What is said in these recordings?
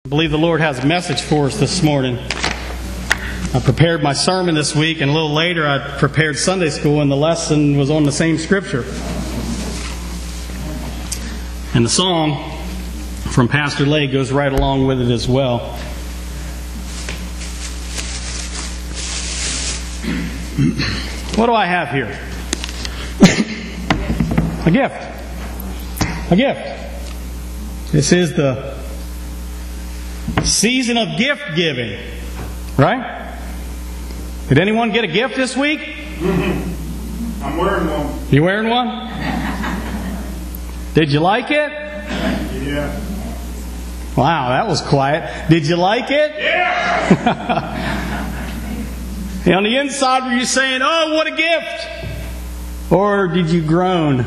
I believe the Lord has a message for us this morning. I prepared my sermon this week, and a little later I prepared Sunday school, and the lesson was on the same scripture. And the song from Pastor Lay goes right along with it as well. What do I have here? A gift. A gift. This is the season of gift giving, right? Did anyone get a gift this week? I'm wearing one. You wearing one? Did you like it? Yeah. Wow, that was quiet. Did you like it? Yeah! And on the inside, were you saying, "Oh, what a gift"? Or did you groan?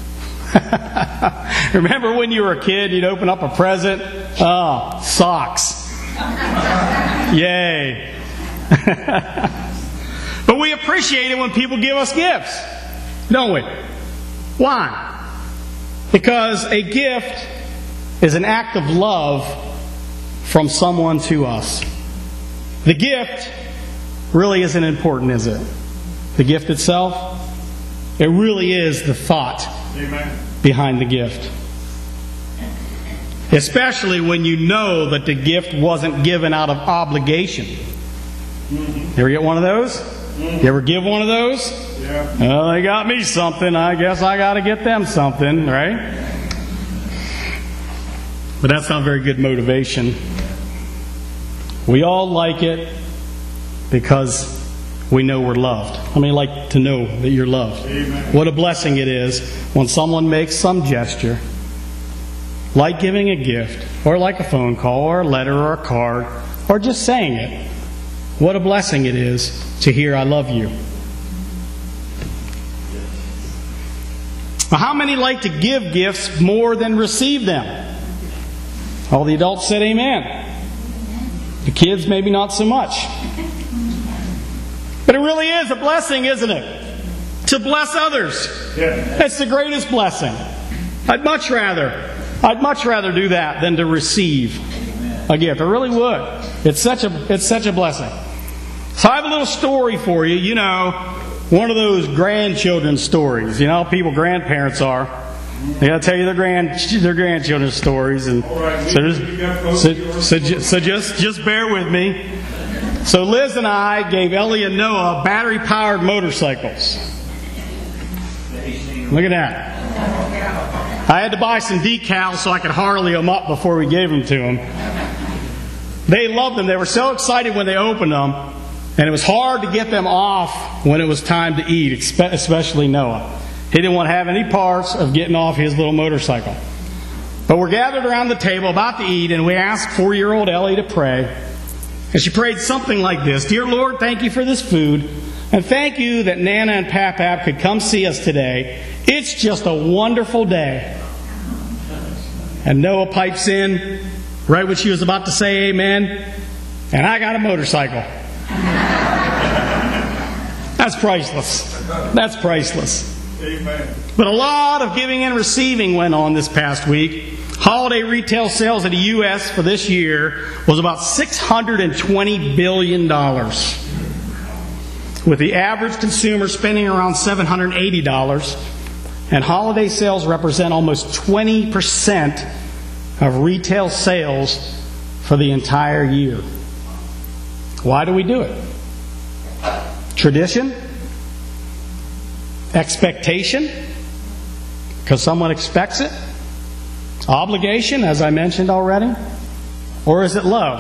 Remember when you were a kid, you'd open up a present? Oh, socks. Yay. But we appreciate it when people give us gifts, don't we? Why? Because a gift is an act of love from someone to us. The gift really isn't important, is it? The gift itself? It really is the thought behind the gift. Especially when you know that the gift wasn't given out of obligation. You ever get one of those? You ever give one of those? Yeah. Well, they got me something. I guess I got to get them something, right? But that's not very good motivation. We all like it because we know we're loved. How many like to know that you're loved? Amen. What a blessing it is when someone makes some gesture, like giving a gift, or like a phone call, or a letter, or a card, or just saying it. What a blessing it is to hear "I love you." Well, how many like to give gifts more than receive them? All the adults said amen. The kids, maybe not so much. But it really is a blessing, isn't it? To bless others. Yeah. That's the greatest blessing. I'd much rather do that than to receive a gift. I really would. It's such a blessing. So I have a little story for you. You know, one of those grandchildren stories. You know how people grandparents are. They got to tell you their grandchildren's stories, and so just bear with me. So Liz and I gave Ellie and Noah battery-powered motorcycles. Look at that. I had to buy some decals so I could Harley them up before we gave them to them. They loved them. They were so excited when they opened them, and it was hard to get them off when it was time to eat, especially Noah. He didn't want to have any parts of getting off his little motorcycle. But we're gathered around the table about to eat, and we asked 4-year-old Ellie to pray. And she prayed something like this: "Dear Lord, thank you for this food, and thank you that Nana and Pap could come see us today. It's just a wonderful day." And Noah pipes in right when she was about to say amen, "And I got a motorcycle." That's priceless. That's priceless. Amen. But a lot of giving and receiving went on this past week. Holiday retail sales in the U.S. for this year was about $620 billion, with the average consumer spending around $780. And holiday sales represent almost 20% of retail sales for the entire year. Why do we do it? Tradition? Expectation? Because someone expects it? Obligation, as I mentioned already? Or is it love?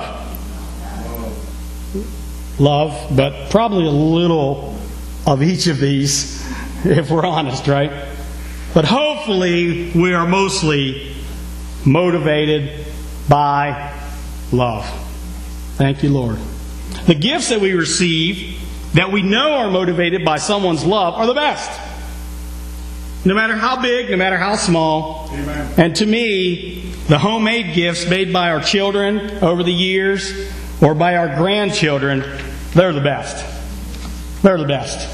Love, but probably a little of each of these, if we're honest, right? But hopefully we are mostly motivated by love. Thank you, Lord. The gifts that we receive that we know are motivated by someone's love are the best. No matter how big, no matter how small. Amen. And to me, the homemade gifts made by our children over the years or by our grandchildren, they're the best. They're the best.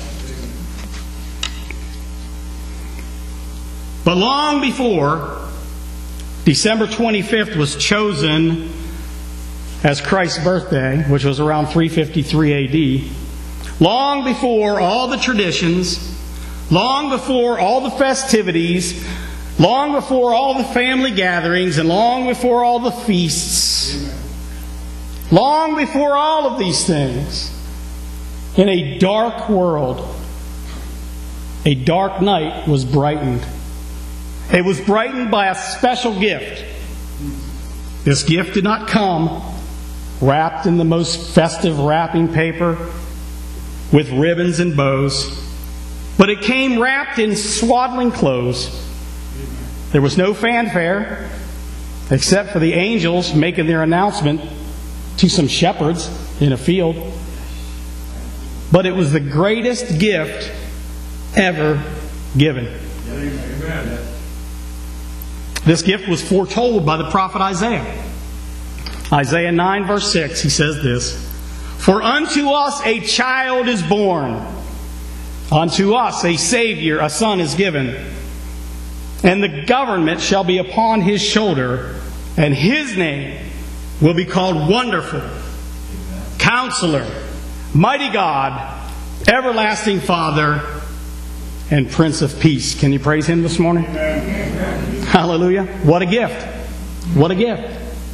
But long before December 25th was chosen as Christ's birthday, which was around 353 AD, long before all the traditions, long before all the festivities, long before all the family gatherings, and long before all the feasts, long before all of these things, in a dark world, a dark night was brightened. It was brightened by a special gift. This gift did not come wrapped in the most festive wrapping paper with ribbons and bows, but it came wrapped in swaddling clothes. There was no fanfare, except for the angels making their announcement to some shepherds in a field. But it was the greatest gift ever given. Amen. This gift was foretold by the prophet Isaiah. Isaiah 9 verse 6, he says this, "For unto us a child is born, unto us a Savior, a Son is given, and the government shall be upon His shoulder, and His name will be called Wonderful, Counselor, Mighty God, Everlasting Father, and Prince of Peace." Can you praise Him this morning? Amen. Hallelujah. What a gift. What a gift.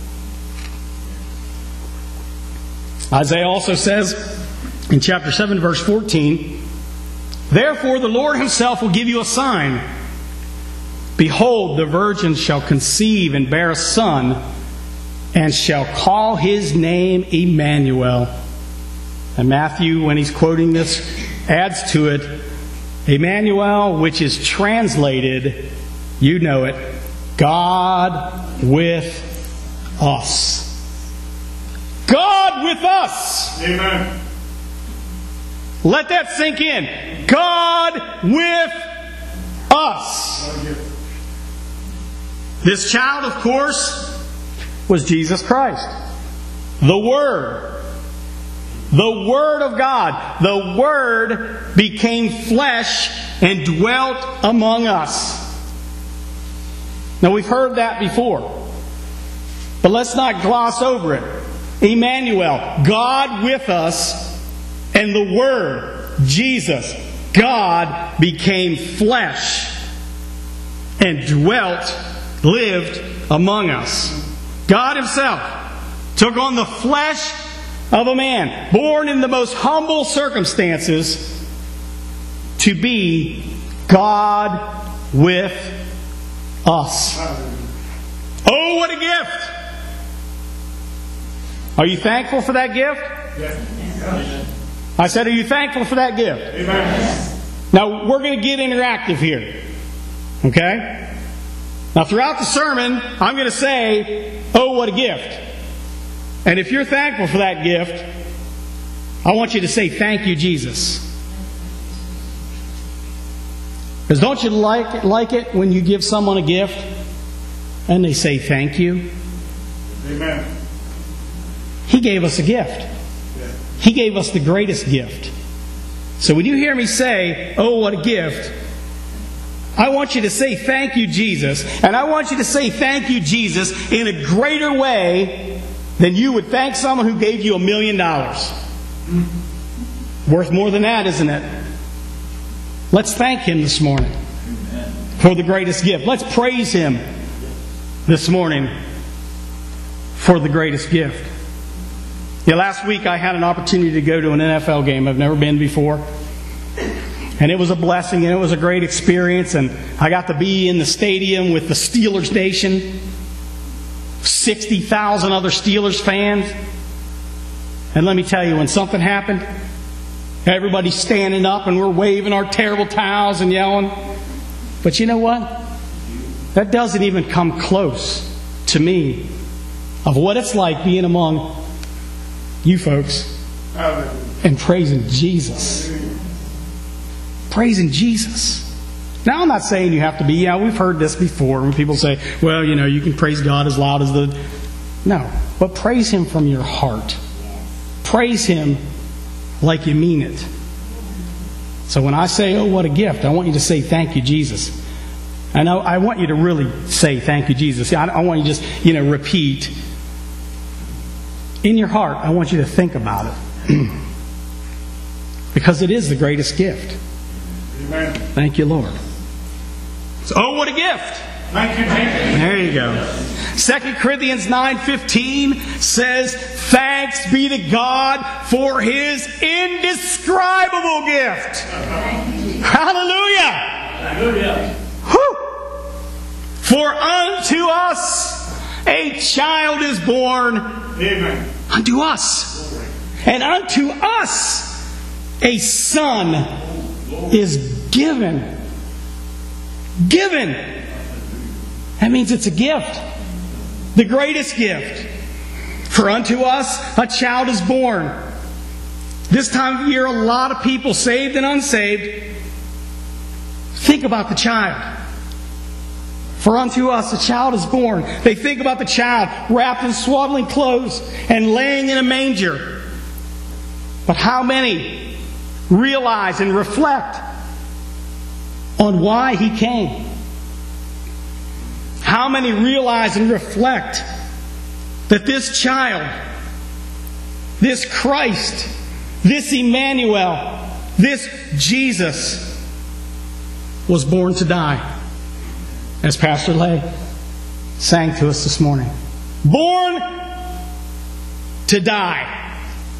Isaiah also says in chapter 7 verse 14, "Therefore the Lord Himself will give you a sign. Behold, the virgin shall conceive and bear a son, and shall call His name Emmanuel." And Matthew, when he's quoting this, adds to it, Emmanuel, which is translated, you know it, God with us. God with us! Amen. Let that sink in. God with us. What a gift. This child, of course, was Jesus Christ. The Word. The Word of God. The Word became flesh and dwelt among us. Now we've heard that before, but let's not gloss over it. Emmanuel, God with us, and the Word, Jesus, God, became flesh and dwelt, lived among us. God Himself took on the flesh of a man, born in the most humble circumstances, to be God with us. Oh, what a gift! Are you thankful for that gift? Yes. I said, are you thankful for that gift? Amen. Now, we're going to get interactive here. Okay? Now, throughout the sermon, I'm going to say, oh, what a gift. And if you're thankful for that gift, I want you to say, thank you, Jesus. Because don't you like it when you give someone a gift and they say thank you? Amen. He gave us a gift. He gave us the greatest gift. So when you hear me say, oh, what a gift, I want you to say thank you, Jesus. And I want you to say thank you, Jesus, in a greater way than you would thank someone who gave you $1 million. Worth more than that, isn't it? Let's thank Him this morning for the greatest gift. Let's praise Him this morning for the greatest gift. Yeah, last week I had an opportunity to go to an NFL game. I've never been before. And it was a blessing and it was a great experience. And I got to be in the stadium with the Steelers Nation. 60,000 other Steelers fans. And let me tell you, when something happened, everybody's standing up and we're waving our terrible towels and yelling. But you know what? That doesn't even come close to me of what it's like being among you folks and praising Jesus. Praising Jesus. Now, I'm not saying you have to be, we've heard this before when people say, well, you can praise God as loud as the... No, but praise Him from your heart. Praise Him like you mean it. So when I say, oh, what a gift, I want you to say, thank you, Jesus. And I want you to really say, thank you, Jesus. I want you to just, repeat in your heart, I want you to think about it. Because it is the greatest gift. Amen. Thank you, Lord. So, oh, what a gift! Thank you, Jesus. There you go. 2 Corinthians 9:15 says, "Thanks be to God for His indescribable gift." Hallelujah! Hallelujah. Whew. For unto us a child is born. Amen. Unto us. And unto us a son is given. Given. That means it's a gift. The greatest gift. For unto us a child is born. This time of year, a lot of people, saved and unsaved, think about the child. For unto us a child is born. They think about the child wrapped in swaddling clothes and laying in a manger. But how many realize and reflect on why He came? How many realize and reflect that this child, this Christ, this Emmanuel, this Jesus was born to die? As Pastor Lay sang to us this morning. Born to die.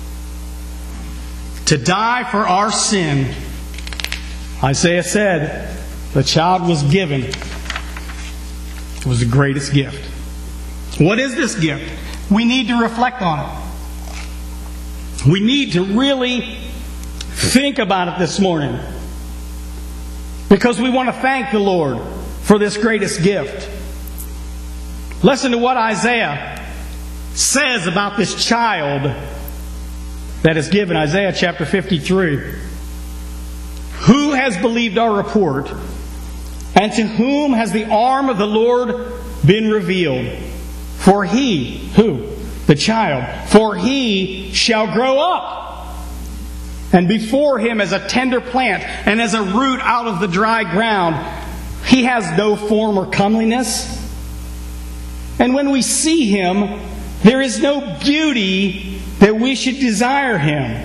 To die for our sin. Isaiah said, the child was given. It was the greatest gift. What is this gift? We need to reflect on it. We need to really think about it this morning. Because we want to thank the Lord for this greatest gift. Listen to what Isaiah says about this child that is given. Isaiah chapter 53. Who has believed our report? And to whom has the arm of the Lord been revealed? For he, who? The child. For he shall grow up. And before him as a tender plant, and as a root out of the dry ground. He has no form or comeliness. And when we see him, there is no beauty that we should desire him.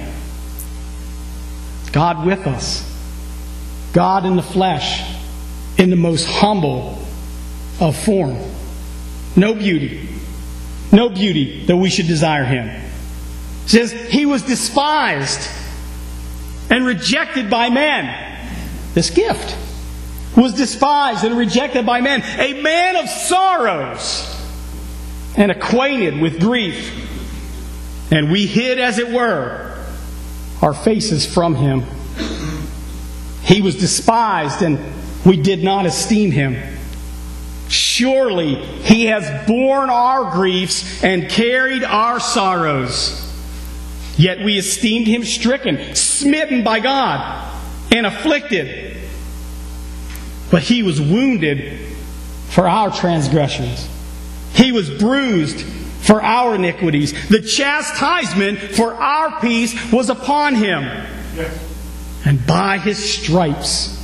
God with us. God in the flesh. In the most humble of form. No beauty. No beauty that we should desire him. It says, he was despised and rejected by men. This gift was despised and rejected by men. A man of sorrows and acquainted with grief. And we hid, as it were, our faces from him. He was despised and we did not esteem him. Surely he has borne our griefs and carried our sorrows. Yet we esteemed him stricken, smitten by God, and afflicted. But he was wounded for our transgressions. He was bruised for our iniquities. The chastisement for our peace was upon him. And by his stripes,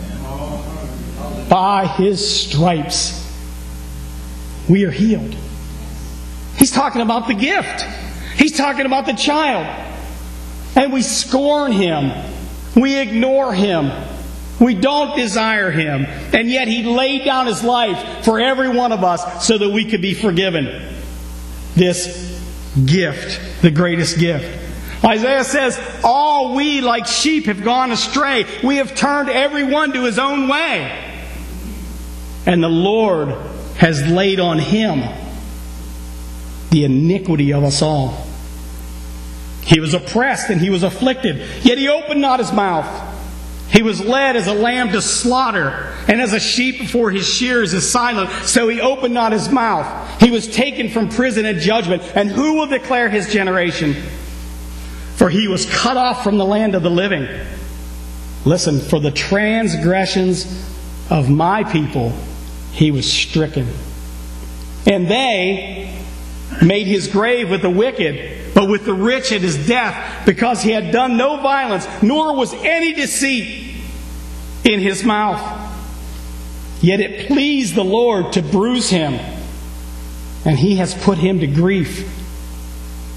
we are healed. He's talking about the gift. He's talking about the child. And we scorn him. We ignore him. We don't desire him. And yet he laid down his life for every one of us so that we could be forgiven. This gift, the greatest gift. Isaiah says, all we like sheep have gone astray. We have turned every one to his own way. And the Lord has laid on him the iniquity of us all. He was oppressed and he was afflicted, yet he opened not his mouth. He was led as a lamb to slaughter, and as a sheep before his shearers is silent, so he opened not his mouth. He was taken from prison and judgment, and who will declare his generation? For he was cut off from the land of the living. Listen, for the transgressions of my people he was stricken. And they made his grave with the wicked, but with the rich at his death, because he had done no violence, nor was any deceit in his mouth. Yet it pleased the Lord to bruise him, and he has put him to grief.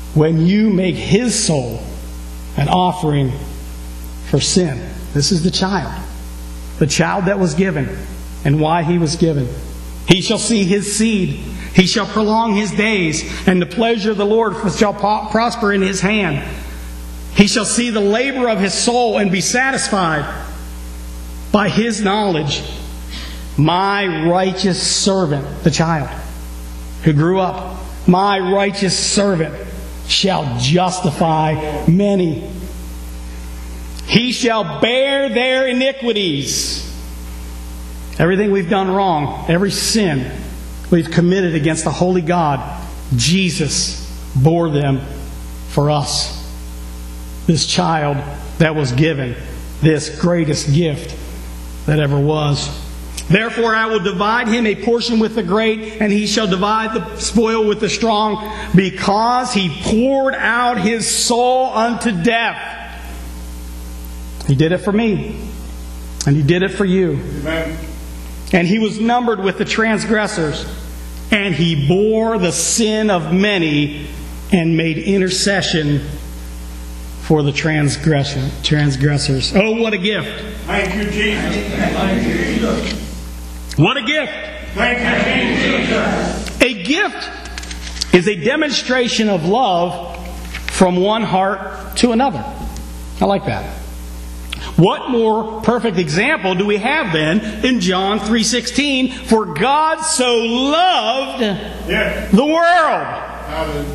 when you make his soul an offering for sin. This is the child that was given, and why he was given. He shall see his seed. He shall prolong his days, and the pleasure of the Lord shall prosper in his hand. He shall see the labor of his soul and be satisfied by his knowledge. My righteous servant, the child who grew up, my righteous servant shall justify many. He shall bear their iniquities. Everything we've done wrong, every sin we've committed against the holy God, Jesus bore them for us. This child that was given this greatest gift that ever was. Therefore I will divide him a portion with the great, and he shall divide the spoil with the strong, because he poured out his soul unto death. He did it for me, and he did it for you. Amen. And he was numbered with the transgressors, and he bore the sin of many and made intercession for the transgressors. Oh, what a gift! Thank you, Jesus. Thank you, Jesus. What a gift! Thank you, Jesus. A gift is a demonstration of love from one heart to another. I like that. What more perfect example do we have then in John 3:16? For God so loved the world.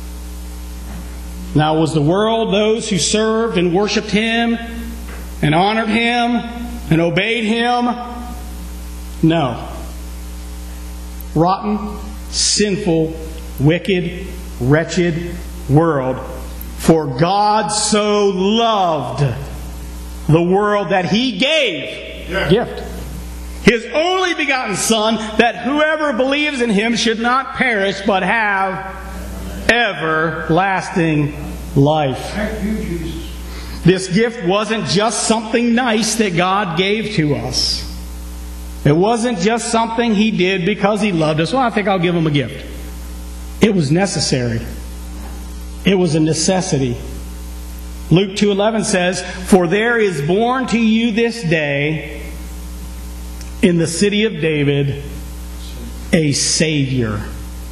Now was the world those who served and worshipped Him and honored Him and obeyed Him? No. Rotten, sinful, wicked, wretched world. For God so loved the world that He gave gift. His only begotten Son, that whoever believes in Him should not perish but have everlasting life. Thank you, Jesus. This gift wasn't just something nice that God gave to us. It wasn't just something He did because He loved us. Well, I think I'll give Him a gift. It was necessary. It was a necessity. Luke 2:11 says, For there is born to you this day in the city of David a Savior.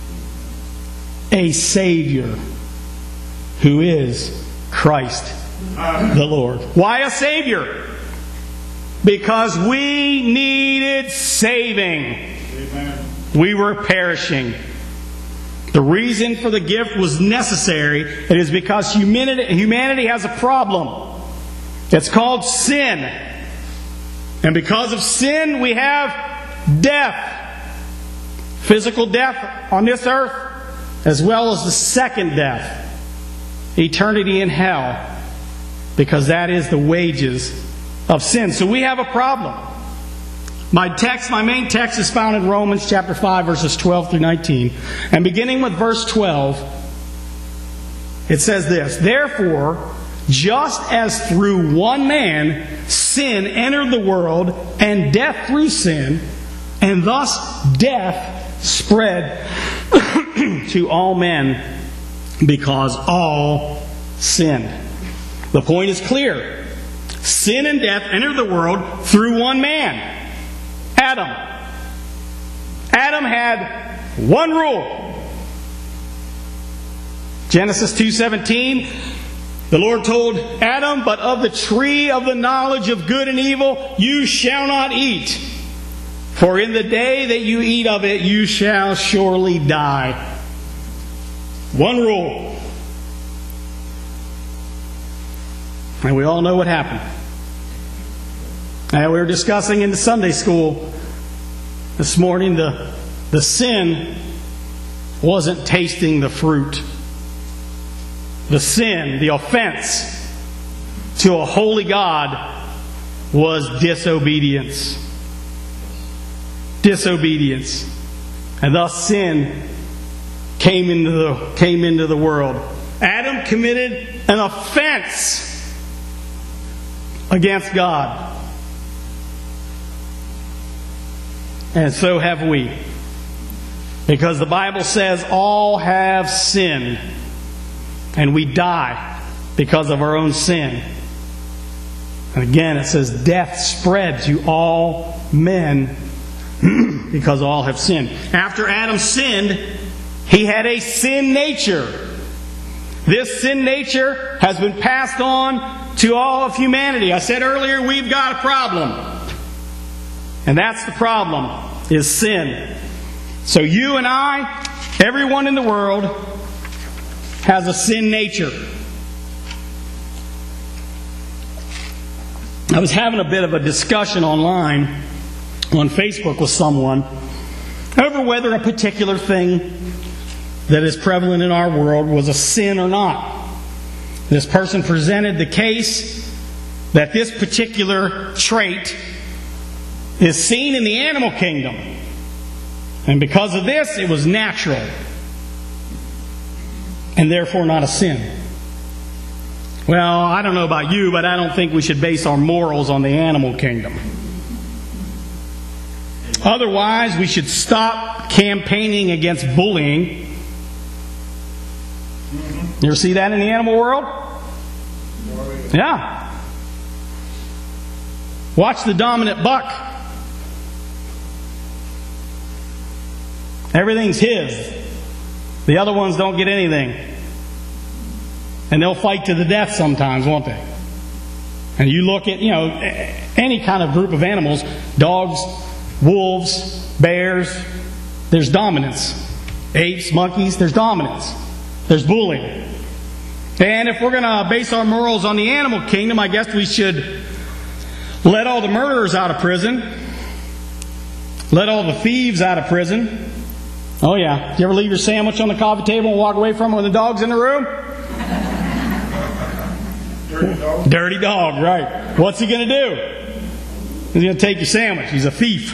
A Savior who is Christ the Lord. Why a Savior? Because we needed saving. Amen. We were perishing. The reason for the gift was necessary. It is because humanity has a problem. It's called sin. And because of sin, we have death. Physical death on this earth, as well as the second death. Eternity in hell. Because that is the wages of sin. So we have a problem. My main text is found in Romans chapter 5, verses 12 through 19. And beginning with verse 12, it says this, Therefore, just as through one man sin entered the world, and death through sin, and thus death spread to all men, because all sinned. The point is clear. Sin and death entered the world through one man. Adam. Adam had one rule. Genesis 2:17, the Lord told Adam, But of the tree of the knowledge of good and evil you shall not eat. For in the day that you eat of it you shall surely die. One rule. And we all know what happened. And we were discussing in the Sunday school this morning, the sin wasn't tasting the fruit. The sin, the offense to a holy God was disobedience. Disobedience. And thus sin came into the world. Adam committed an offense against God. And so have we. Because the Bible says all have sinned and we die because of our own sin. And again, it says death spread to all men because all have sinned. After Adam sinned, he had a sin nature. This sin nature has been passed on to all of humanity. I said earlier, we've got a problem. And that's the problem, is sin. So you and I, everyone in the world, has a sin nature. I was having a bit of a discussion online on Facebook with someone over whether a particular thing that is prevalent in our world was a sin or not. This person presented the case that this particular trait is seen in the animal kingdom. And because of this, it was natural. And therefore not a sin. Well, I don't know about you, but I don't think we should base our morals on the animal kingdom. Otherwise, we should stop campaigning against bullying. You ever see that in the animal world? Yeah. Watch the dominant buck. Everything's his. The other ones don't get anything. And they'll fight to the death sometimes, won't they? And you look at, any kind of group of animals, dogs, wolves, bears, there's dominance. Apes, monkeys, there's dominance. There's bullying. And if we're going to base our morals on the animal kingdom, I guess we should let all the murderers out of prison. Let all the thieves out of prison. Oh yeah. Do you ever leave your sandwich on the coffee table and walk away from it when the dog's in the room? Dirty dog. Dirty dog, right. What's he going to do? He's going to take your sandwich. He's a thief.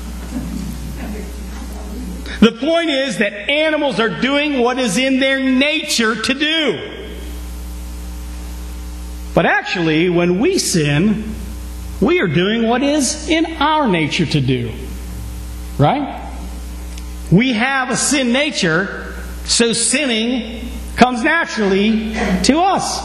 The point is that animals are doing what is in their nature to do. But actually, when we sin, we are doing what is in our nature to do. Right? We have a sin nature, so sinning comes naturally to us.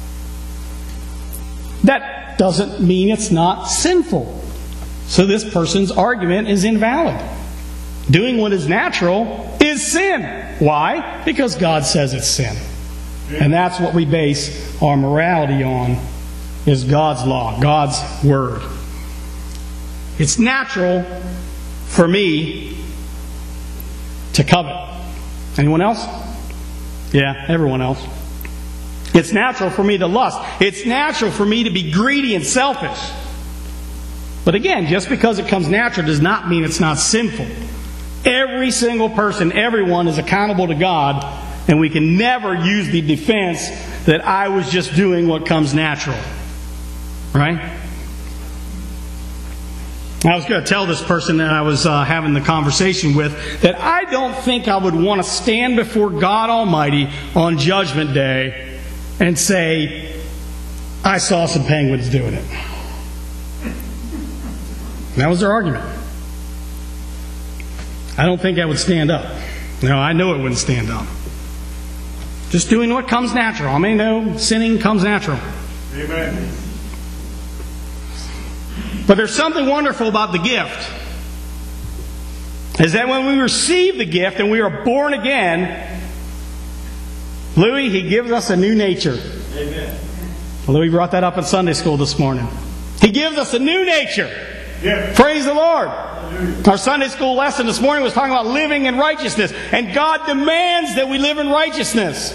That doesn't mean it's not sinful. So this person's argument is invalid. Doing what is natural is sin. Why? Because God says it's sin. And that's what we base our morality on, is God's law, God's word. It's natural for me to covet. Anyone else? Yeah, everyone else. It's natural for me to lust. It's natural for me to be greedy and selfish. But again, just because it comes natural does not mean it's not sinful. Every single person, everyone is accountable to God, and we can never use the defense that I was just doing what comes natural. Right? I was going to tell this person that I was having the conversation with that I don't think I would want to stand before God Almighty on Judgment Day and say, I saw some penguins doing it. That was their argument. I don't think I would stand up. No, I know it wouldn't stand up. Just doing what comes natural. I mean, no, sinning comes natural. Amen. But there's something wonderful about the gift. Is that when we receive the gift and we are born again, Louis, he gives us a new nature. Amen. Louis brought that up in Sunday school this morning. He gives us a new nature. Yeah. Praise the Lord. Our Sunday school lesson this morning was talking about living in righteousness. And God demands that we live in righteousness.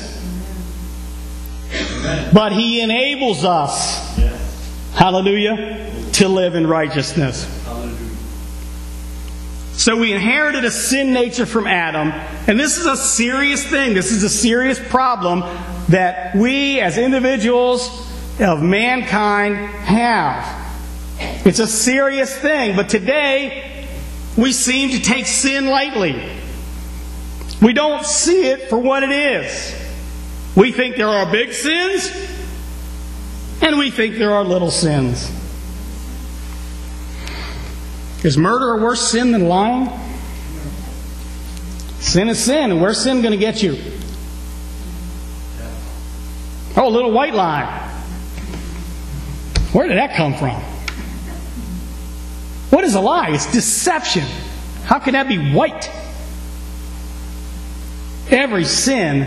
Amen. But He enables us, hallelujah, to live in righteousness. Hallelujah. So we inherited a sin nature from Adam. And this is a serious thing. This is a serious problem that we as individuals of mankind have. It's a serious thing. But today, we seem to take sin lightly. We don't see it for what it is. We think there are big sins, and we think there are little sins. Is murder a worse sin than lying? Sin is sin, and where's sin going to get you? Oh, a little white lie. Where did that come from? What is a lie? It's deception. How can that be white? Every sin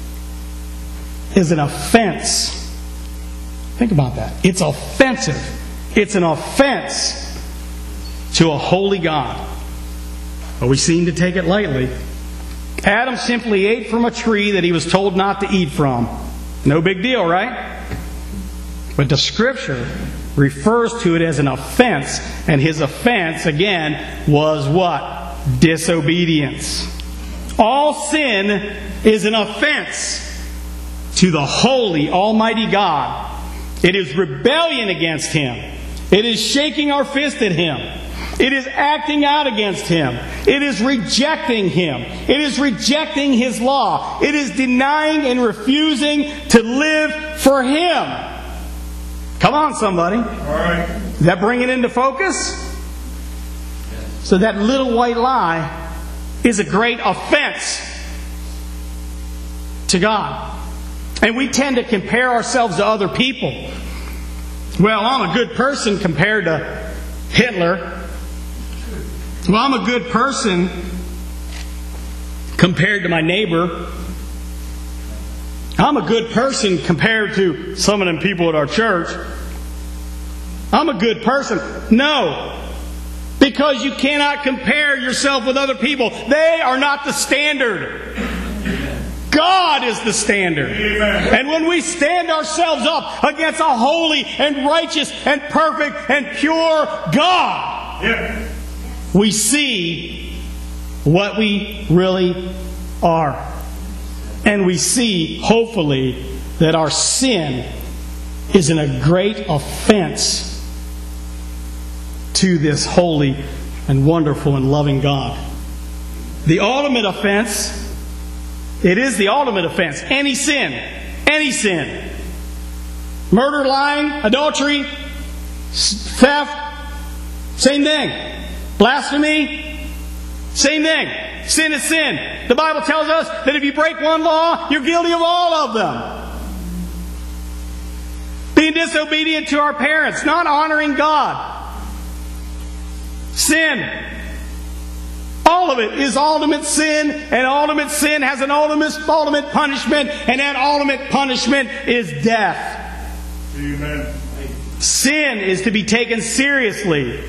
is an offense. Think about that. It's offensive. It's an offense to a holy God. But we seem to take it lightly. Adam simply ate from a tree that he was told not to eat from. No big deal, right? But the Scripture refers to it as an offense. And his offense, again, was what? Disobedience. All sin is an offense to the holy, almighty God. It is rebellion against Him. It is shaking our fist at Him. It is acting out against Him. It is rejecting Him. It is rejecting His law. It is denying and refusing to live for Him. Come on, somebody. All right. Does that bring it into focus? So that little white lie is a great offense to God. And we tend to compare ourselves to other people. Well, I'm a good person compared to Hitler. Well, I'm a good person compared to my neighbor. I'm a good person compared to some of them people at our church. I'm a good person. No. Because you cannot compare yourself with other people. They are not the standard. God is the standard. Amen. And when we stand ourselves up against a holy and righteous and perfect and pure God, Yeah. we see what we really are. And we see, hopefully, that our sin is a great offense to this holy and wonderful and loving God. The ultimate offense, it is the ultimate offense. Any sin. Any sin. Murder, lying, adultery, theft, same thing. Blasphemy, same thing. Sin is sin. The Bible tells us that if you break one law, you're guilty of all of them. Being disobedient to our parents, not honoring God. Sin. All of it is ultimate sin, and ultimate sin has an ultimate punishment, and that ultimate punishment is death. Amen. Sin is to be taken seriously.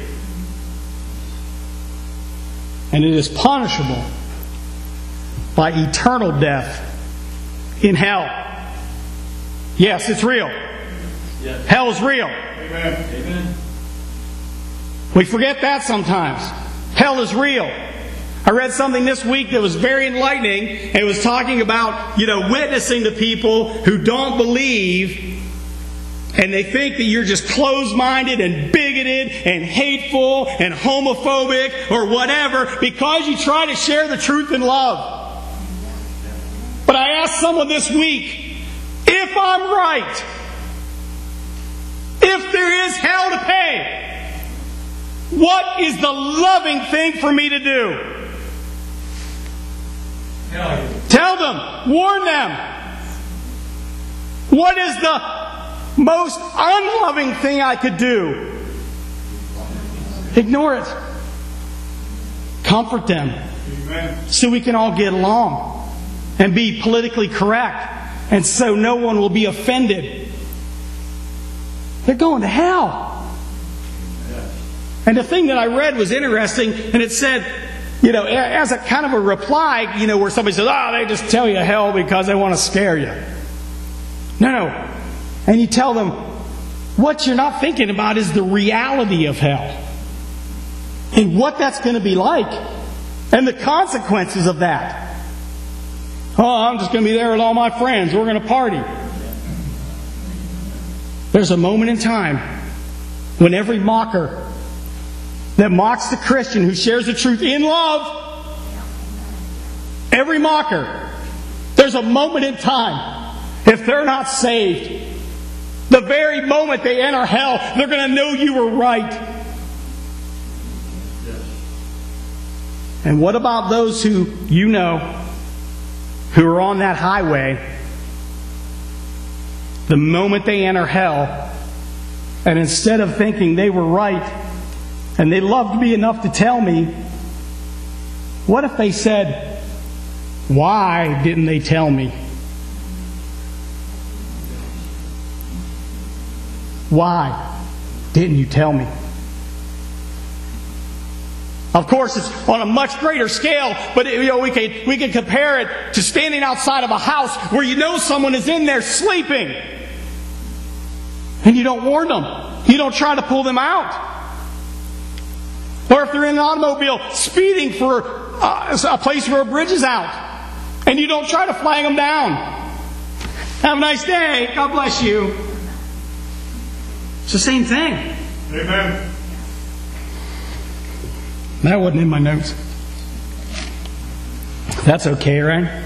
And it is punishable by eternal death in hell. Yes, it's real. Yes. Hell is real. Amen. Amen. We forget that sometimes. Hell is real. I read something this week that was very enlightening. It was talking about, witnessing to people who don't believe, and they think that you're just closed-minded and bigoted and hateful and homophobic or whatever because you try to share the truth in love. But I asked someone this week, if I'm right, if there is hell to pay, what is the loving thing for me to do? Tell them. Warn them. What is the most unloving thing I could do? Ignore it. Comfort them. Amen. So we can all get along and be politically correct, and so no one will be offended. They're going to hell. And the thing that I read was interesting, and it said, as a kind of a reply, where somebody says, they just tell you hell because they want to scare you. No. And you tell them, what you're not thinking about is the reality of hell. And what that's going to be like. And the consequences of that. I'm just going to be there with all my friends. We're going to party. There's a moment in time when every mocker that mocks the Christian who shares the truth in love, every mocker, there's a moment in time, if they're not saved, the very moment they enter hell, they're going to know you were right. And what about those who who are on that highway the moment they enter hell, and instead of thinking they were right, and they loved me enough to tell me, what if they said, why didn't they tell me? Why didn't you tell me? Of course, it's on a much greater scale, but we can compare it to standing outside of a house where you know someone is in there sleeping, and you don't warn them. You don't try to pull them out. Or if they're in an automobile speeding for a place where a bridge is out, and you don't try to flag them down. Have a nice day. God bless you. It's the same thing. Amen. That wasn't in my notes. That's okay, right?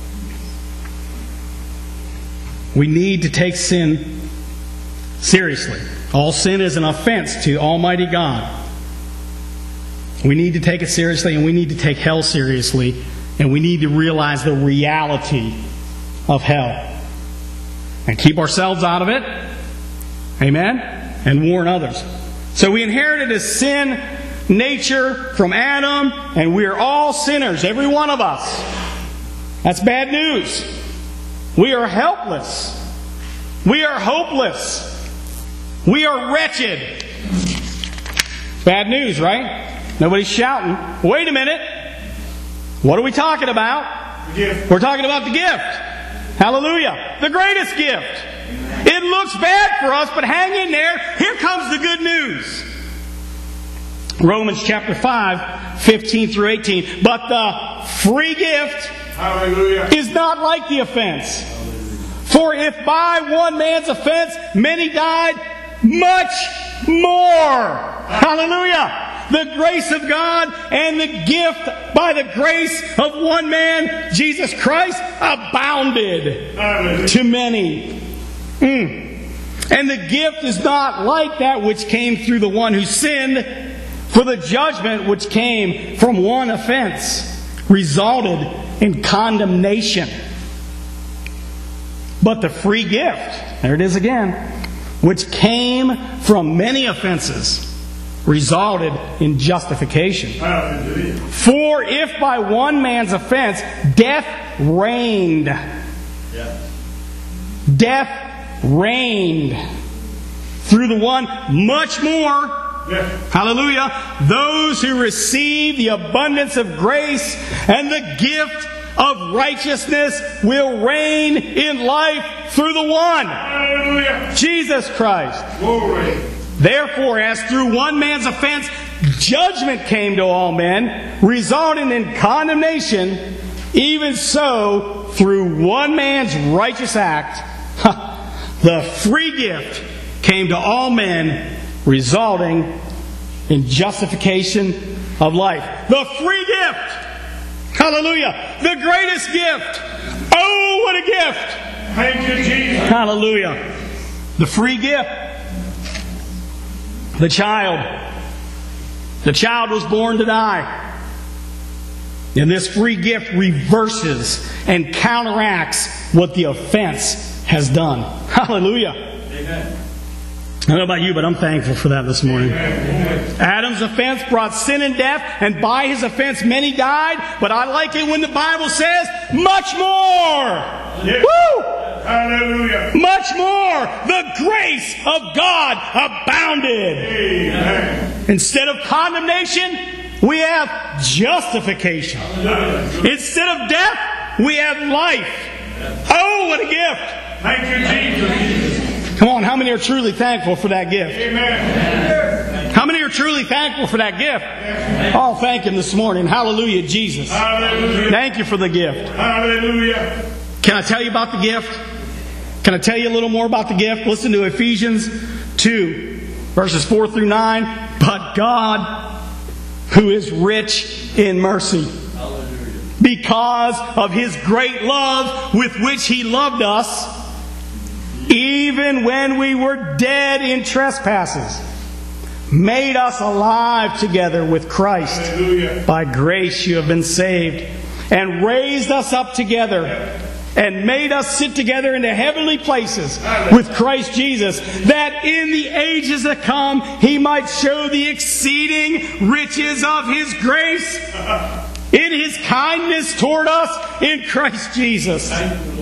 We need to take sin seriously. All sin is an offense to Almighty God. We need to take it seriously, and we need to take hell seriously, and we need to realize the reality of hell. And keep ourselves out of it. Amen? And warn others. So we inherited a sin nature from Adam, and we are all sinners, every one of us. That's bad news. We are helpless. We are hopeless. We are wretched. Bad news, right? Nobody's shouting. Wait a minute. What are we talking about? The gift. We're talking about the gift. Hallelujah. The greatest gift. It looks bad for us, but hang in there. Here comes the good news. Romans chapter 5, 15 through 18. But the free gift, Hallelujah, is not like the offense. For if by one man's offense many died, much more. Hallelujah. The grace of God and the gift by the grace of one man, Jesus Christ, abounded to many. And the gift is not like that which came through the one who sinned. For the judgment which came from one offense resulted in condemnation. But the free gift, there it is again, which came from many offenses, resulted in justification. hallelujah. For if by one man's offense death reigned, death reigned through the one, much more, Yes. hallelujah, those who receive the abundance of grace and the gift of righteousness will reign in life through the one, Hallelujah. Jesus Christ. Glory. Therefore, as through one man's offense judgment came to all men, resulting in condemnation, even so through one man's righteous act, the free gift came to all men, resulting in justification of life. The free gift! Hallelujah! The greatest gift! Oh, what a gift! Thank you, Jesus. Hallelujah! The free gift. The child. The child was born to die. And this free gift reverses and counteracts what the offense has done. Hallelujah! Amen. I don't know about you, but I'm thankful for that this morning. Adam's offense brought sin and death, and by his offense many died. But I like it when the Bible says, much more! Yes. Woo! Hallelujah. Much more! The grace of God abounded. Amen. Instead of condemnation, we have justification. Instead of death, we have life. Oh, what a gift! Thank you, Jesus. Come on, how many are truly thankful for that gift? Amen. How many are truly thankful for that gift? Oh, thank Him this morning. Hallelujah, Jesus. Hallelujah. Thank you for the gift. Hallelujah. Can I tell you about the gift? Can I tell you a little more about the gift? Listen to Ephesians 2, verses 4 through 9. But God, who is rich in mercy, because of His great love with which He loved us, even when we were dead in trespasses, made us alive together with Christ. Hallelujah. By grace you have been saved, and raised us up together, and made us sit together in the heavenly places with Christ Jesus, that in the ages to come He might show the exceeding riches of His grace in His kindness toward us in Christ Jesus.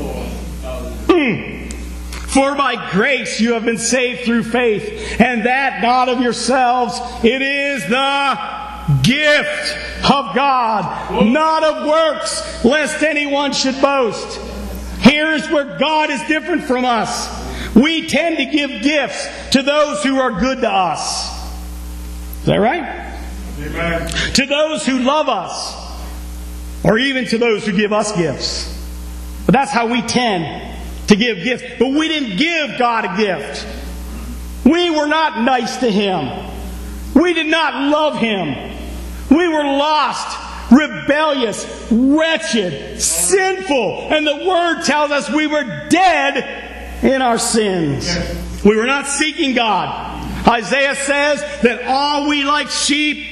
For by grace you have been saved through faith, and that not of yourselves. It is the gift of God, not of works, lest anyone should boast. Here's where God is different from us. We tend to give gifts to those who are good to us. Is that right? Amen. To those who love us, or even to those who give us gifts. But that's how we tend to give gifts. But we didn't give God a gift. We were not nice to Him. We did not love Him. We were lost, rebellious, wretched, sinful. And the Word tells us we were dead in our sins. We were not seeking God. Isaiah says that all we like sheep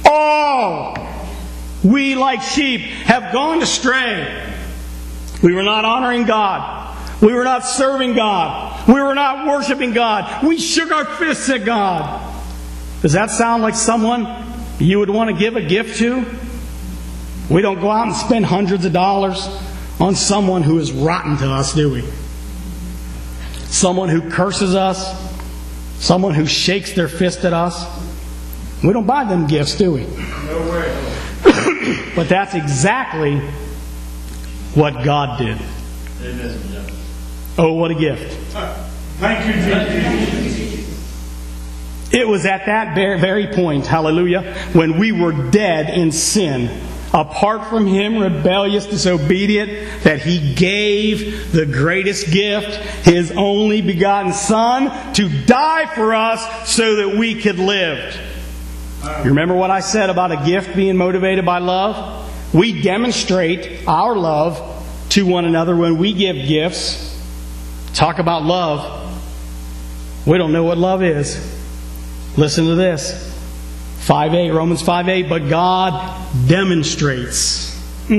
have gone astray. We were not honoring God. We were not serving God. We were not worshiping God. We shook our fists at God. Does that sound like someone you would want to give a gift to? We don't go out and spend hundreds of dollars on someone who is rotten to us, do we? Someone who curses us. Someone who shakes their fist at us. We don't buy them gifts, do we? No way. But that's exactly what God did. Amen. Oh, what a gift. Thank you, Jesus. It was at that very point, hallelujah, when we were dead in sin, apart from Him, rebellious, disobedient, that He gave the greatest gift, His only begotten Son, to die for us so that we could live. You remember what I said about a gift being motivated by love? We demonstrate our love to one another when we give gifts. Talk about love. We don't know what love is. Listen to this. 5:8, Romans 5:8. But God demonstrates.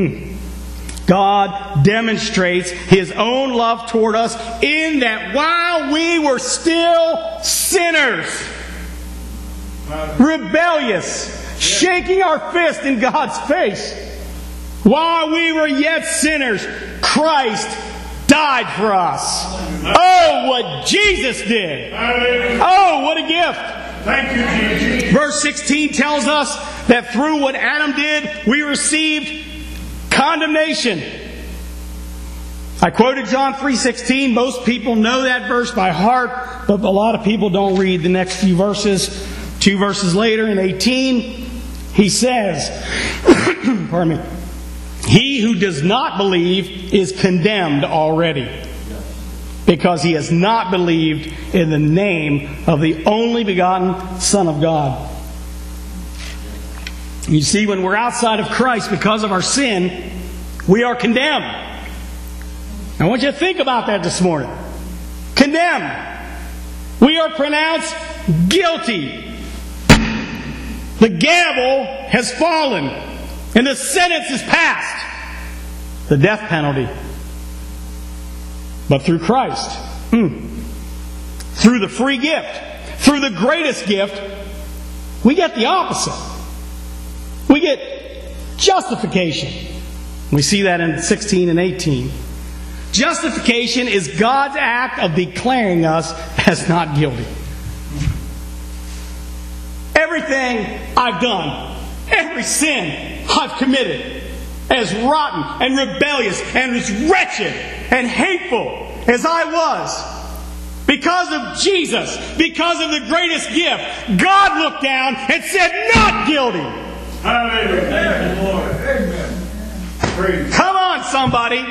God demonstrates His own love toward us in that while we were still sinners, rebellious, shaking our fist in God's face, while we were yet sinners, Christ died for us. Oh, what Jesus did. Oh, what a gift. Thank you, Jesus. Verse 16 tells us that through what Adam did, we received condemnation. I quoted John 3:16. Most people know that verse by heart, but a lot of people don't read the next few verses. 2 verses later in 18, he says, pardon me, he who does not believe is condemned already, because he has not believed in the name of the only begotten Son of God. You see, when we're outside of Christ because of our sin, we are condemned. I want you to think about that this morning. Condemned. We are pronounced guilty. The gavel has fallen, and the sentence is passed. The death penalty. But through Christ, through the free gift, through the greatest gift, we get the opposite. We get justification. We see that in 16 and 18. Justification is God's act of declaring us as not guilty. Everything I've done, every sin I've committed, as rotten and rebellious and as wretched and hateful as I was, because of Jesus, because of the greatest gift, God looked down and said, not guilty. Hallelujah. Lord. Amen. Praise. Come on, somebody.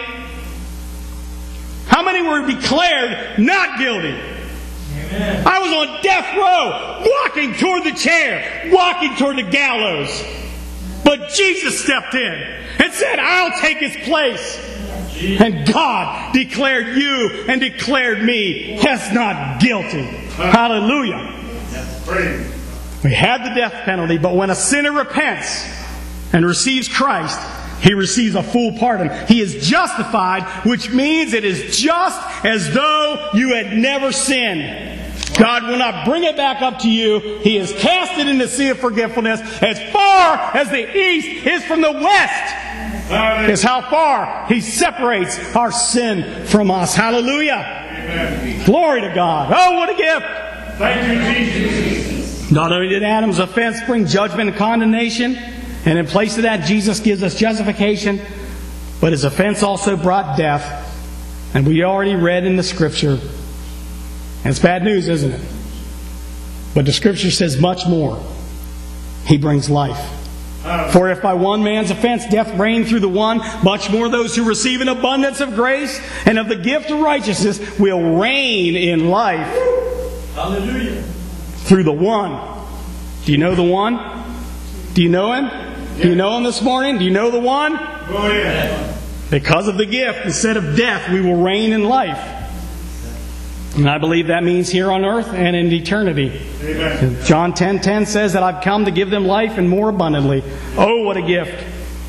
How many were declared not guilty? Amen. I was on death row, walking toward the chair, walking toward the gallows. But Jesus stepped in and said, I'll take His place. And God declared you and declared me as not guilty. Hallelujah. Praise. We had the death penalty, but when a sinner repents and receives Christ, He receives a full pardon. He is justified, which means it is just as though you had never sinned. God will not bring it back up to you. He has cast it in the sea of forgetfulness. As far as the east is from the west is how far He separates our sin from us. Hallelujah. Amen. Glory to God. Oh, what a gift. Thank you, Jesus. Not only did Adam's offense bring judgment and condemnation, and in place of that, Jesus gives us justification, but his offense also brought death. And we already read in the Scripture, and it's bad news, isn't it? But the Scripture says much more. He brings life. For if by one man's offense death reigned through the one, much more those who receive an abundance of grace and of the gift of righteousness will reign in life. Hallelujah. Through the one. Do you know the one? Do you know Him? Do you know Him this morning? Do you know the one? Oh, yeah. Because of the gift, instead of death, we will reign in life. And I believe that means here on earth and in eternity. Amen. John 10:10 says that I've come to give them life and more abundantly. Oh, what a gift.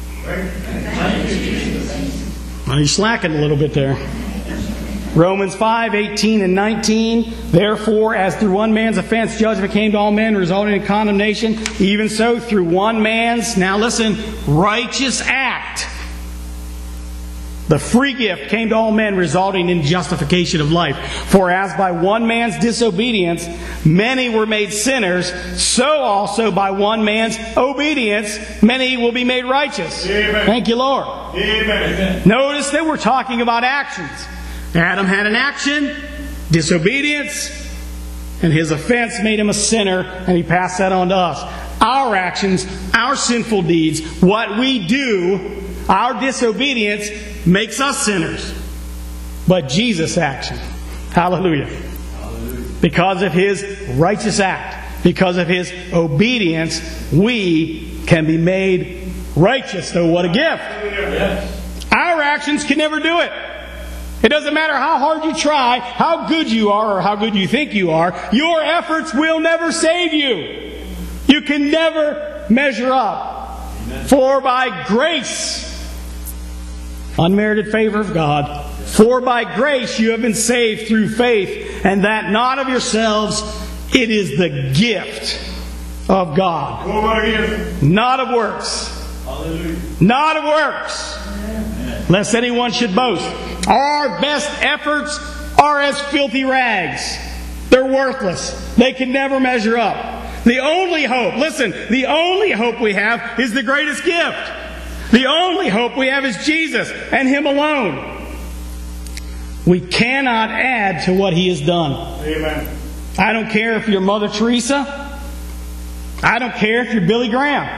Well, you're slacking a little bit there. Romans 5:18 and 19. Therefore, as through one man's offense judgment came to all men, resulting in condemnation, even so through one man's, now listen, righteous act, the free gift came to all men, resulting in justification of life. For as by one man's disobedience many were made sinners, so also by one man's obedience many will be made righteous. Amen. Thank you, Lord. Amen. Notice that we're talking about actions. Adam had an action, disobedience, and his offense made him a sinner, and he passed that on to us. Our actions, our sinful deeds, what we do, our disobedience makes us sinners. But Jesus' action, hallelujah, because of His righteous act, because of His obedience, we can be made righteous. So what a gift. Our actions can never do it. It doesn't matter how hard you try, how good you are, or how good you think you are. Your efforts will never save you. You can never measure up. For by grace, unmerited favor of God, for by grace you have been saved through faith, and that not of yourselves, it is the gift of God. Not of works. Not of works. Lest anyone should boast. Our best efforts are as filthy rags. They're worthless. They can never measure up. The only hope, listen, the only hope we have is the greatest gift. The only hope we have is Jesus and Him alone. We cannot add to what He has done. Amen. I don't care if you're Mother Teresa. I don't care if you're Billy Graham.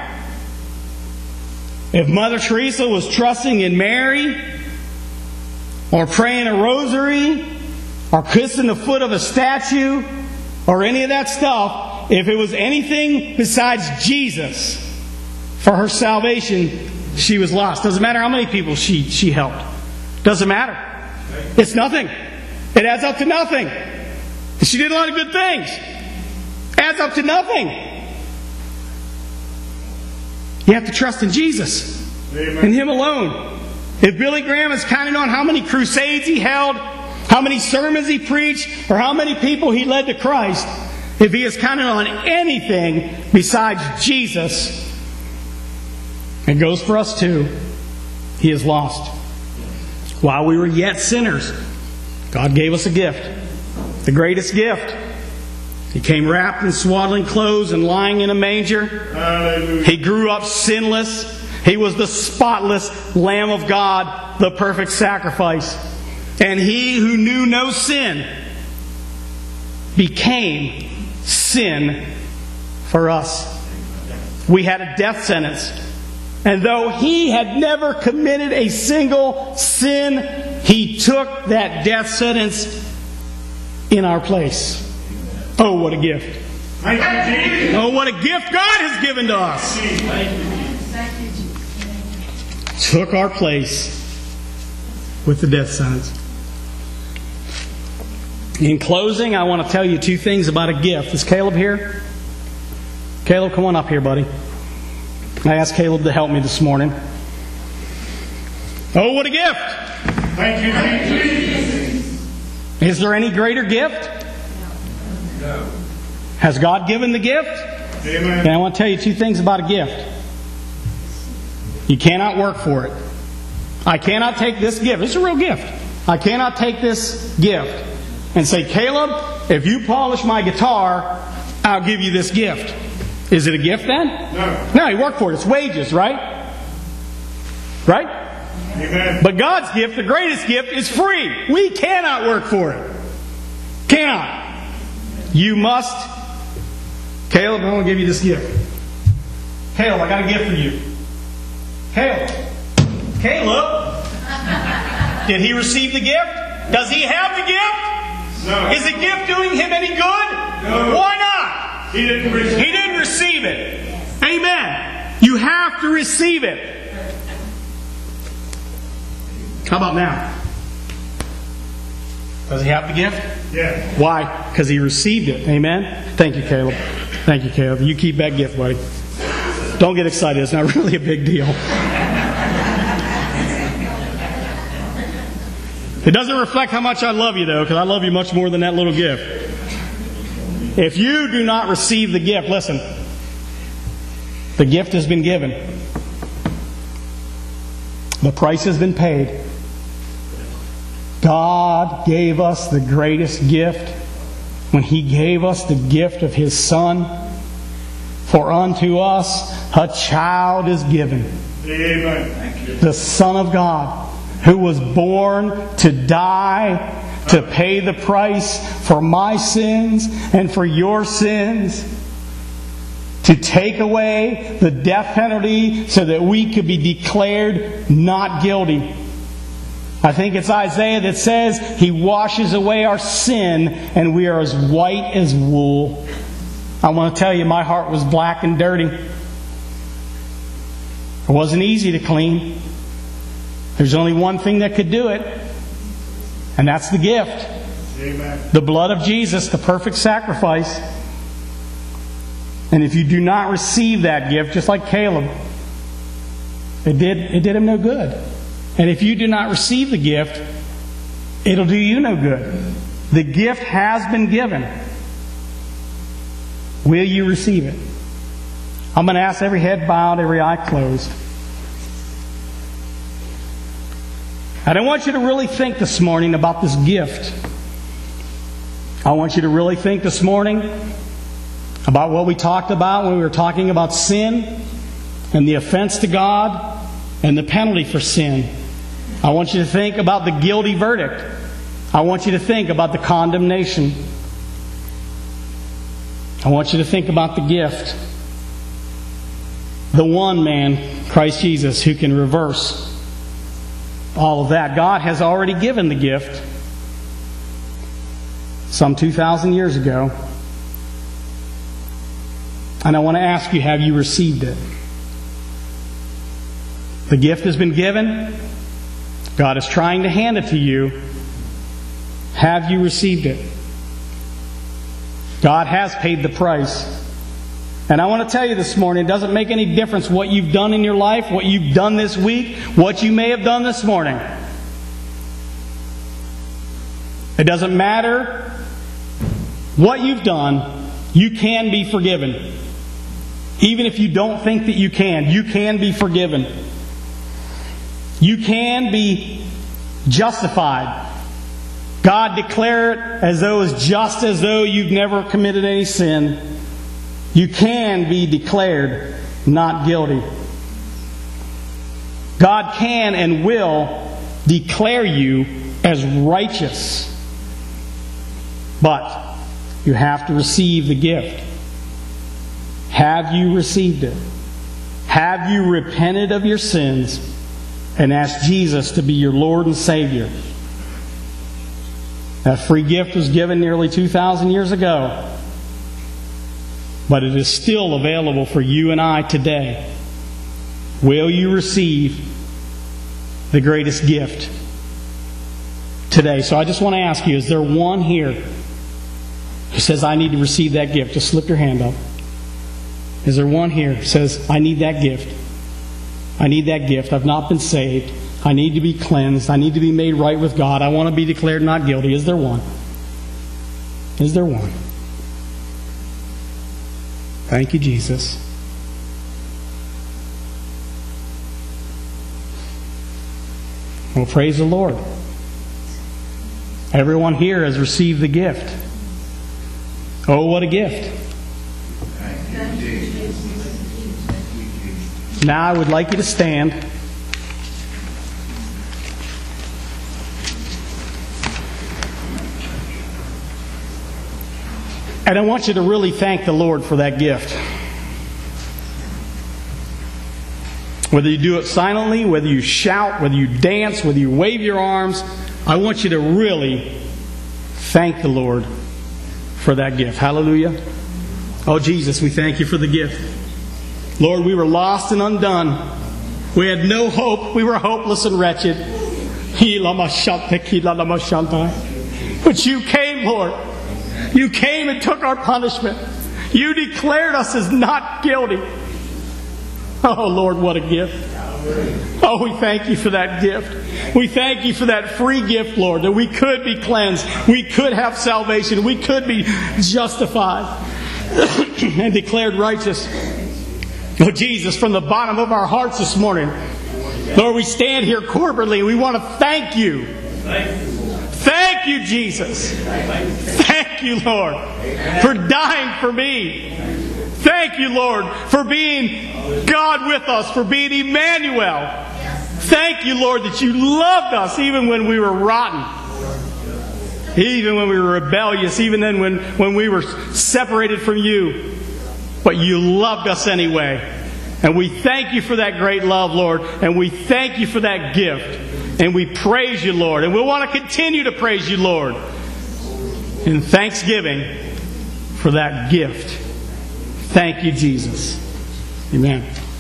If Mother Teresa was trusting in Mary, or praying a rosary, or kissing the foot of a statue, or any of that stuff, if it was anything besides Jesus for her salvation, she was lost. Doesn't matter how many people she helped. Doesn't matter. It's nothing. It adds up to nothing. She did a lot of good things. Adds up to nothing. You have to trust in Jesus. Amen. And Him alone. If Billy Graham is counting on how many crusades he held, how many sermons he preached, or how many people he led to Christ, if he is counting on anything besides Jesus, it goes for us too, he is lost. While we were yet sinners, God gave us a gift. The greatest gift. He came wrapped in swaddling clothes and lying in a manger. Hallelujah. He grew up sinless. He was the spotless Lamb of God, the perfect sacrifice. And He who knew no sin became sin for us. We had a death sentence. And though He had never committed a single sin, He took that death sentence in our place. Oh, what a gift. Thank you, Jesus. Oh, what a gift God has given to us. Thank you. Took our place with the death sentence. In closing, I want to tell you two things about a gift. Is Caleb here? Caleb, come on up here, buddy. I asked Caleb to help me this morning. Oh, what a gift! Thank you, Jesus. Is there any greater gift? No. Has God given the gift? Amen. And I want to tell you two things about a gift. You cannot work for it. I cannot take this gift. It's a real gift. I cannot take this gift and say, Caleb, if you polish my guitar, I'll give you this gift. Is it a gift then? No. No, you work for it. It's wages, right? Right? Amen. But God's gift, the greatest gift, is free. We cannot work for it. Cannot. You must. Caleb, I want to give you this gift. Caleb, I got a gift for you. Caleb, did he receive the gift? Does he have the gift? No. Is the gift doing him any good? No. Why not? He didn't receive. He didn't receive it. Amen. You have to receive it. How about now? Does he have the gift? Yes. Why? Because he received it. Amen? Thank you, Caleb. Thank you, Caleb. You keep that gift, buddy. Don't get excited. It's not really a big deal. It doesn't reflect how much I love you, though, because I love you much more than that little gift. If you do not receive the gift, listen, the gift has been given. The price has been paid. God gave us the greatest gift when He gave us the gift of His Son. For unto us a child is given. Amen. Thank you. The Son of God, who was born to die, to pay the price for my sins and for your sins, to take away the death penalty so that we could be declared not guilty. I think it's Isaiah that says He washes away our sin and we are as white as wool. I want to tell you, my heart was black and dirty. It wasn't easy to clean. There's only one thing that could do it, and that's the gift. Amen. The blood of Jesus, the perfect sacrifice. And if you do not receive that gift, just like Caleb, it did him no good. And if you do not receive the gift, it'll do you no good. The gift has been given. Will you receive it? I'm going to ask every head bowed, every eye closed. I don't want you to really think this morning about this gift. I want you to really think this morning about what we talked about when we were talking about sin and the offense to God and the penalty for sin. I want you to think about the guilty verdict. I want you to think about the condemnation. I want you to think about the gift. The one man, Christ Jesus, who can reverse all of that. God has already given the gift some 2,000 years ago. And I want to ask you, have you received it? The gift has been given. God is trying to hand it to you. Have you received it? God has paid the price. And I want to tell you this morning, it doesn't make any difference what you've done in your life, what you've done this week, what you may have done this morning. It doesn't matter what you've done, you can be forgiven. Even if you don't think that you can be forgiven. You can be justified. God declare it as though it's just as though you've never committed any sin. You can be declared not guilty. God can and will declare you as righteous. But you have to receive the gift. Have you received it? Have you repented of your sins and asked Jesus to be your Lord and Savior? That free gift was given nearly 2,000 years ago. But it is still available for you and I today. Will you receive the greatest gift today? So I just want to ask you, is there one here who says, I need to receive that gift? Just slip your hand up. Is there one here who says, I need that gift? I need that gift. I've not been saved. I need to be cleansed. I need to be made right with God. I want to be declared not guilty. Is there one? Is there one? Thank you, Jesus. Well, praise the Lord. Everyone here has received the gift. Oh, what a gift. Now I would like you to stand. And I want you to really thank the Lord for that gift. Whether you do it silently, whether you shout, whether you dance, whether you wave your arms, I want you to really thank the Lord for that gift. Hallelujah. Oh, Jesus, we thank you for the gift. Lord, we were lost and undone. We had no hope. We were hopeless and wretched. But you came, Lord. You came and took our punishment. You declared us as not guilty. Oh, Lord, what a gift. Oh, we thank you for that gift. We thank you for that free gift, Lord, that we could be cleansed. We could have salvation. We could be justified and declared righteous. Oh, Jesus, from the bottom of our hearts this morning, Lord, we stand here corporately and we want to thank you. Thank you, Jesus. Thank you, Lord, for dying for me. Thank you, Lord, for being God with us, for being Emmanuel. Thank you, Lord, that you loved us even when we were rotten. Even when we were rebellious, even then when we were separated from you. But you loved us anyway. And we thank you for that great love, Lord. And we thank you for that gift. And we praise you, Lord. And we want to continue to praise you, Lord, in thanksgiving for that gift. Thank you, Jesus. Amen.